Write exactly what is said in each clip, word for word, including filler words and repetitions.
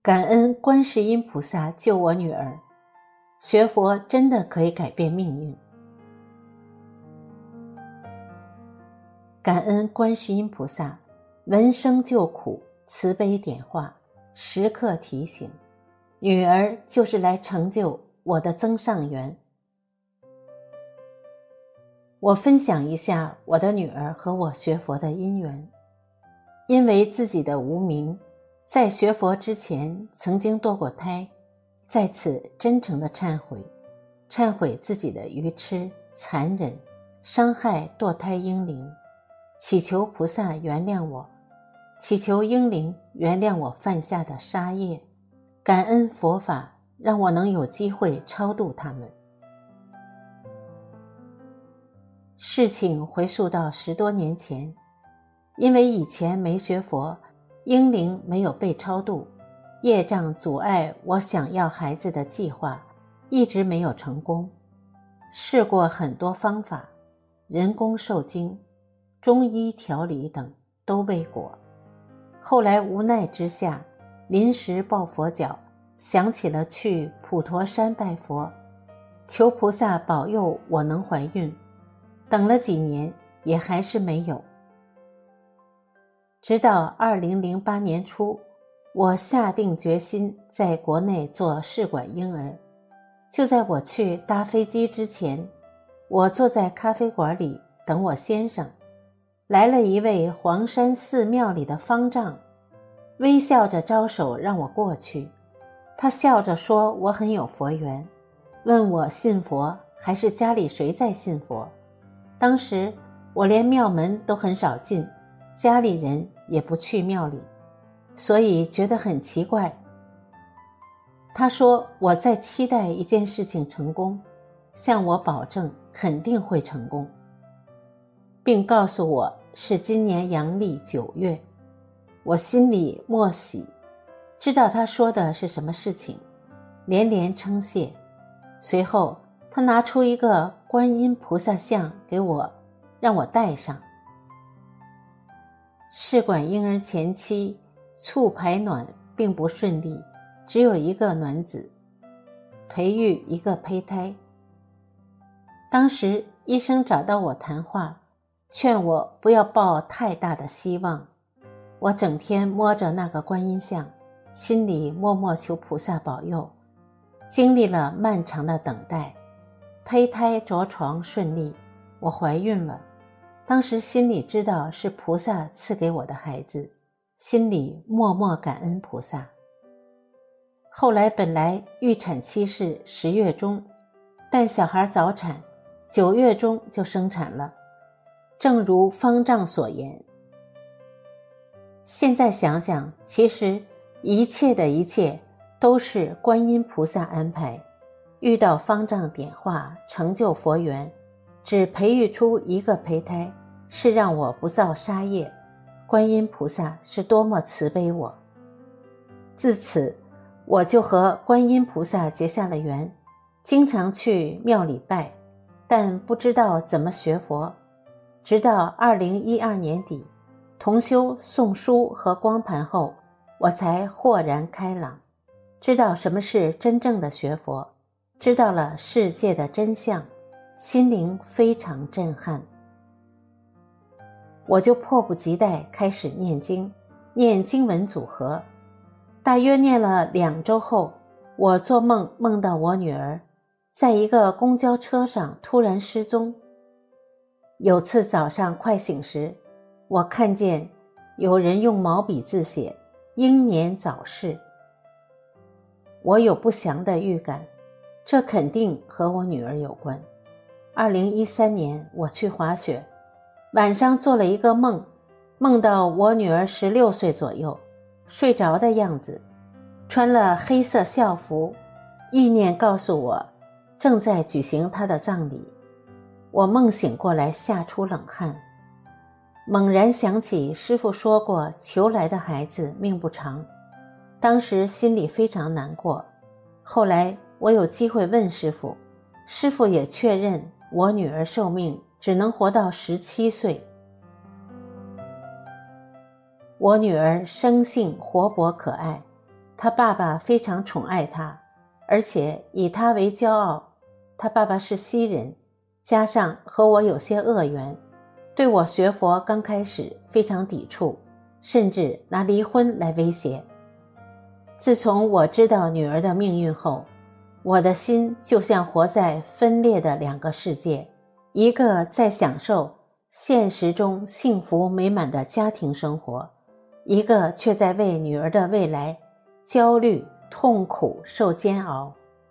感恩观世音菩萨救我女儿，学佛真的可以改变命运。感恩观世音菩萨闻声救苦，慈悲点化，时刻提醒，女儿就是来成就我的增上缘。我分享一下我的女儿和我学佛的因缘。因为自己的无明，在学佛之前曾经堕过胎，在此真诚的忏悔，忏悔自己的愚痴、残忍，伤害堕胎婴灵，祈求菩萨原谅我，祈求婴灵原谅我犯下的杀业，感恩佛法让我能有机会超度他们。事情回溯到十多年前，因为以前没学佛，婴灵没有被超度，业障阻碍我想要孩子的计划，一直没有成功。试过很多方法，人工受精、中医调理等都未果。后来无奈之下，临时抱佛脚，想起了去普陀山拜佛，求菩萨保佑我能怀孕。等了几年，也还是没有。直到二零零八年初，我下定决心在国内做试管婴儿。就在我去搭飞机之前，我坐在咖啡馆里等我先生，来了一位黄山寺庙里的方丈，微笑着招手让我过去。他笑着说我很有佛缘，问我信佛还是家里谁在信佛。当时我连庙门都很少进，家里人也不去庙里，所以觉得很奇怪。他说我在期待一件事情成功，向我保证肯定会成功，并告诉我是今年阳历九月。我心里默喜，知道他说的是什么事情，连连称谢。随后他拿出一个观音菩萨像给我，让我戴上。试管婴儿前期促排卵并不顺利，只有一个卵子，培育一个胚胎。当时医生找到我谈话，劝我不要抱太大的希望。我整天摸着那个观音像，心里默默求菩萨保佑。经历了漫长的等待，胚胎着床顺利，我怀孕了。当时心里知道是菩萨赐给我的孩子，心里默默感恩菩萨。后来本来预产期是十月中，但小孩早产，九月中就生产了，正如方丈所言。现在想想，其实一切的一切都是观音菩萨安排，遇到方丈点化，成就佛缘，只培育出一个胚胎，是让我不造杀业。观音菩萨是多么慈悲我。自此我就和观音菩萨结下了缘，经常去庙里拜，但不知道怎么学佛。直到二零一二年底，同修送书和光盘后，我才豁然开朗，知道什么是真正的学佛，知道了世界的真相，心灵非常震撼。我就迫不及待开始念经，念经文组合。大约念了两周后，我做梦梦到我女儿在一个公交车上突然失踪。有次早上快醒时，我看见有人用毛笔字写英年早逝。我有不祥的预感，这肯定和我女儿有关。二零一三年我去滑雪，晚上做了一个梦，梦到我女儿十六岁左右，睡着的样子，穿了黑色校服，意念告诉我正在举行她的葬礼。我梦醒过来，吓出冷汗，猛然想起师父说过求来的孩子命不长，当时心里非常难过。后来我有机会问师父，师父也确认我女儿寿命只能活到十七岁。我女儿生性活泼可爱， 他爸爸非常宠爱他，而且以他为骄傲。他爸爸是西人，加上和我有些恶缘，对我学佛刚开始非常抵触，甚至拿离婚来威胁。自从我知道女儿的命运后，我的心就像活在分裂的两个世界，一个在享受现实中幸福美满的家庭生活，一个却在为女儿的未来焦虑、痛苦、受煎熬。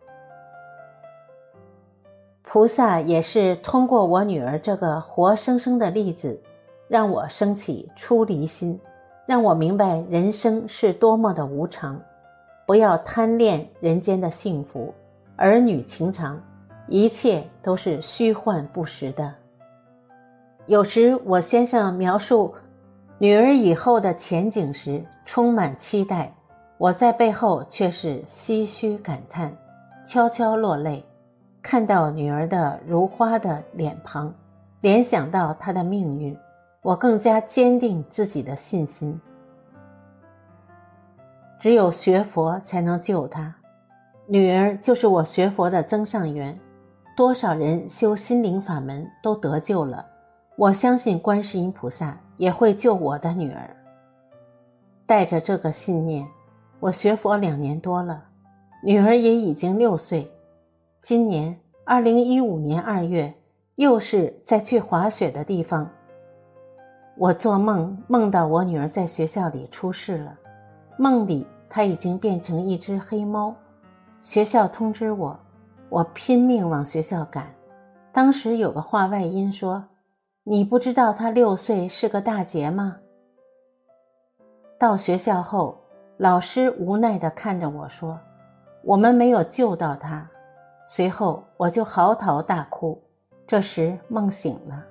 菩萨也是通过我女儿这个活生生的例子，让我升起出离心，让我明白人生是多么的无常，不要贪恋人间的幸福，儿女情长，一切都是虚幻不实的。有时我先生描述女儿以后的前景时，充满期待，我在背后却是唏嘘感叹，悄悄落泪。看到女儿的如花的脸庞，联想到她的命运，我更加坚定自己的信心。只有学佛才能救她，女儿就是我学佛的增上缘，多少人修心灵法门都得救了，我相信观世音菩萨也会救我的女儿。带着这个信念，我学佛两年多了，女儿也已经六岁。今年二零一五年二月，又是在去滑雪的地方，我做梦梦到我女儿在学校里出事了，梦里她已经变成一只黑猫。学校通知我，我拼命往学校赶。当时有个话外音说：“你不知道她六岁是个大劫吗？”到学校后，老师无奈地看着我说：“我们没有救到她。”随后我就嚎啕大哭，这时梦醒了。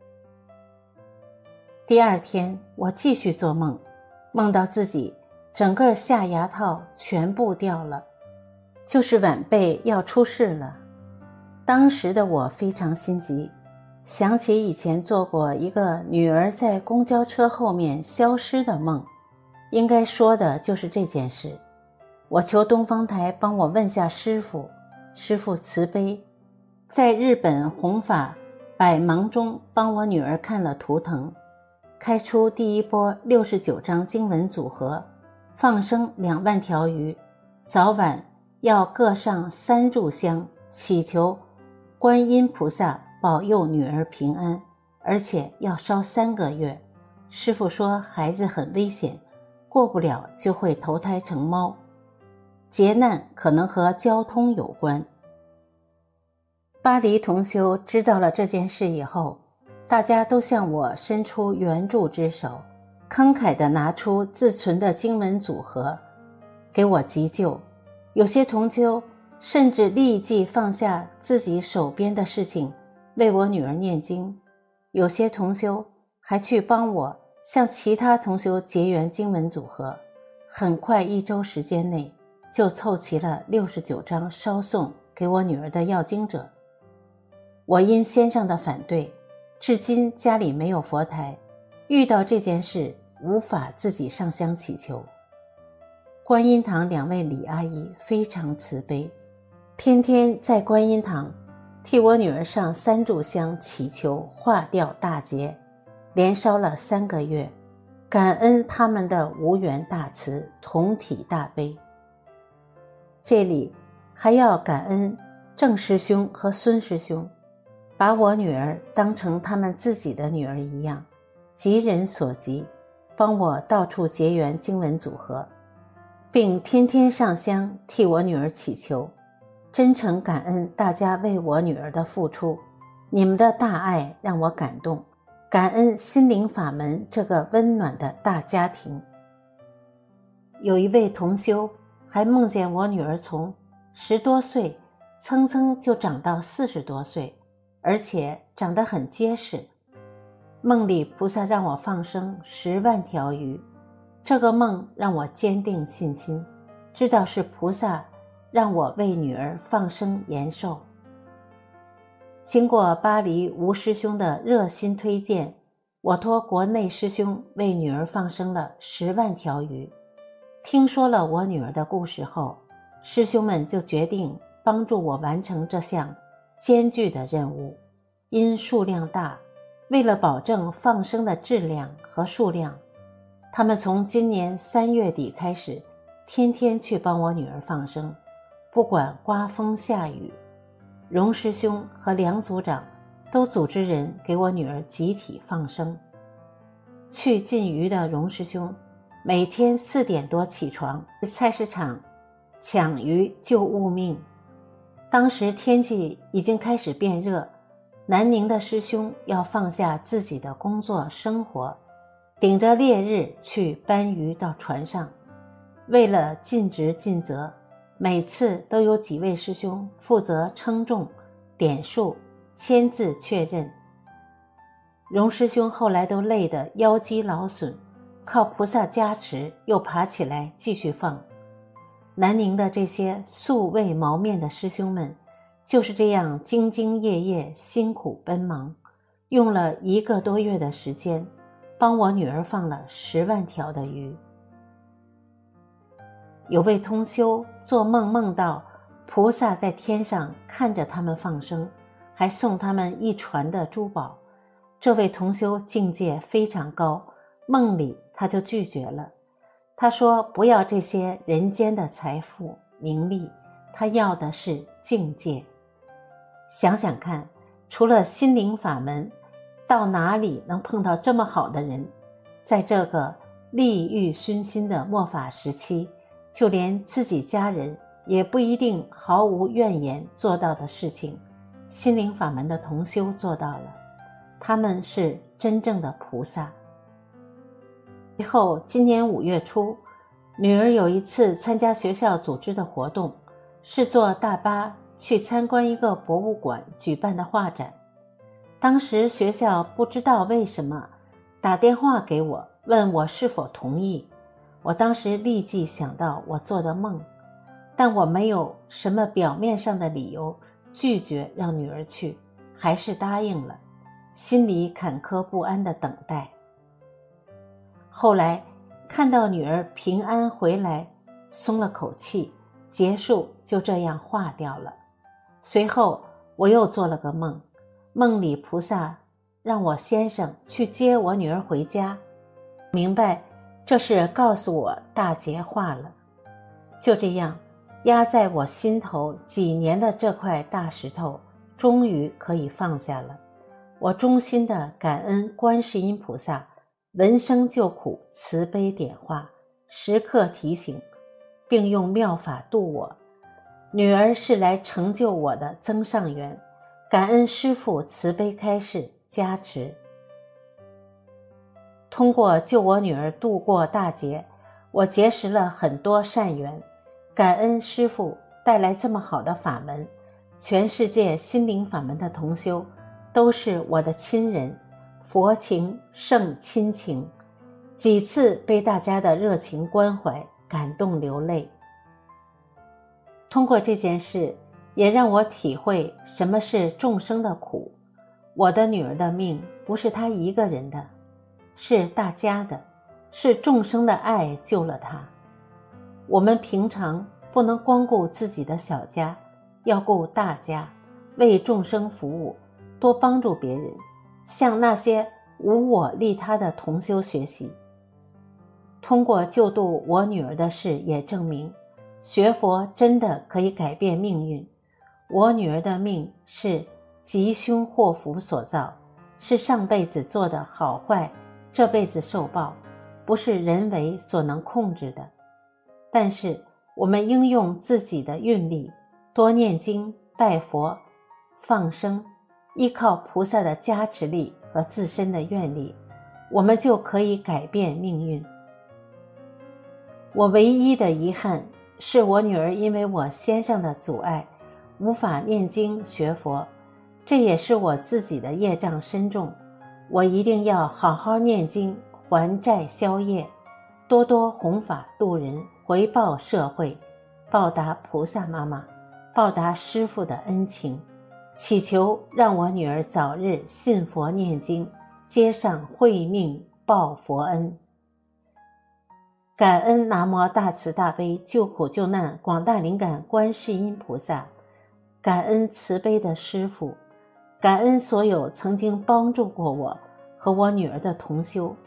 第二天我继续做梦，梦到自己整个下牙套全部掉了，就是晚辈要出事了。当时的我非常心急，想起以前做过一个女儿在公交车后面消失的梦，应该说的就是这件事。我求东方台帮我问下师父，师父慈悲，在日本弘法百忙中帮我女儿看了图腾，开出第一波六十九章经文组合，放生两万条鱼，早晚要各上三炷香，祈求观音菩萨保佑女儿平安，而且要烧三个月。师父说孩子很危险，过不了就会投胎成猫，劫难可能和交通有关。巴黎同修知道了这件事以后，大家都向我伸出援助之手，慷慨地拿出自存的经文组合给我急救。有些同修甚至立即放下自己手边的事情为我女儿念经，有些同修还去帮我向其他同修结缘经文组合，很快一周时间内就凑齐了六十九章烧送给我女儿的要经者。我因先生的反对，至今家里没有佛台，遇到这件事无法自己上香祈求。观音堂两位李阿姨非常慈悲，天天在观音堂替我女儿上三炷香祈求化掉大劫，连烧了三个月，感恩他们的无缘大慈，同体大悲。这里还要感恩郑师兄和孙师兄，把我女儿当成他们自己的女儿一样，急人所急，帮我到处结缘经文组合，并天天上香替我女儿祈求。真诚感恩大家为我女儿的付出，你们的大爱让我感动，感恩心灵法门这个温暖的大家庭。有一位同修还梦见我女儿从十多岁蹭蹭就长到四十多岁，而且长得很结实。梦里菩萨让我放生十万条鱼，这个梦让我坚定信心，知道是菩萨让我为女儿放生延寿。经过巴黎吴师兄的热心推荐，我托国内师兄为女儿放生了十万条鱼。 听说了我女儿的故事后，师兄们就决定帮助我完成这项艰巨的任务。因数量大，为了保证放生的质量和数量，他们从今年三月底开始，天天去帮我女儿放生，不管刮风下雨。荣师兄和梁组长都组织人给我女儿集体放生。去禁渔的荣师兄每天四点多起床，去菜市场抢鱼救物命。当时天气已经开始变热，南宁的师兄要放下自己的工作生活，顶着烈日去搬鱼到船上。为了尽职尽责，每次都有几位师兄负责称重、点数、签字确认。荣师兄后来都累得腰肌劳损，靠菩萨加持又爬起来继续放。南宁的这些素未谋面的师兄们就是这样兢兢业业辛苦奔忙，用了一个多月的时间帮我女儿放了十万条的鱼。有位同修做梦梦到菩萨在天上看着他们放生，还送他们一船的珠宝。这位同修境界非常高，梦里他就拒绝了。他说不要这些人间的财富名利，他要的是境界。想想看，除了心灵法门，到哪里能碰到这么好的人？在这个利欲熏心的末法时期，就连自己家人也不一定毫无怨言做到的事情，心灵法门的同修做到了，他们是真正的菩萨。随后今年五月初，女儿有一次参加学校组织的活动，是坐大巴去参观一个博物馆举办的画展。当时学校不知道为什么打电话给我，问我是否同意。我当时立即想到我做的梦，但我没有什么表面上的理由拒绝让女儿去，还是答应了，心里坎坷不安的等待。后来看到女儿平安回来，松了口气，结束就这样化掉了。随后我又做了个梦，梦里菩萨让我先生去接我女儿回家，明白这是告诉我大劫化了。就这样，压在我心头几年的这块大石头终于可以放下了。我衷心的感恩观世音菩萨闻声救苦，慈悲点化，时刻提醒，并用妙法度我。女儿是来成就我的增上缘，感恩师父慈悲开示加持。通过救我女儿度过大劫，我结识了很多善缘，感恩师父带来这么好的法门。全世界心灵法门的同修都是我的亲人，佛情胜亲情，几次被大家的热情关怀感动流泪。通过这件事，也让我体会什么是众生的苦。我的女儿的命不是她一个人的，是大家的，是众生的爱救了她。我们平常不能光顾自己的小家，要顾大家，为众生服务，多帮助别人，向那些无我利他的同修学习。通过救度我女儿的事也证明，学佛真的可以改变命运。我女儿的命是吉凶祸福所造，是上辈子做的好坏，这辈子受报，不是人为所能控制的。但是我们应用自己的运力，多念经、拜佛、放生，依靠菩萨的加持力和自身的愿力，我们就可以改变命运。我唯一的遗憾是我女儿因为我先生的阻碍，无法念经学佛，这也是我自己的业障深重。我一定要好好念经，还债消业，多多弘法度人，回报社会，报答菩萨妈妈，报答师父的恩情，祈求让我女儿早日信佛念经，接上慧命报佛恩。 感恩南无大慈大悲救苦救难广大灵感观世音菩萨，感恩慈悲的师父，感恩所有曾经帮助过我和我女儿的同修，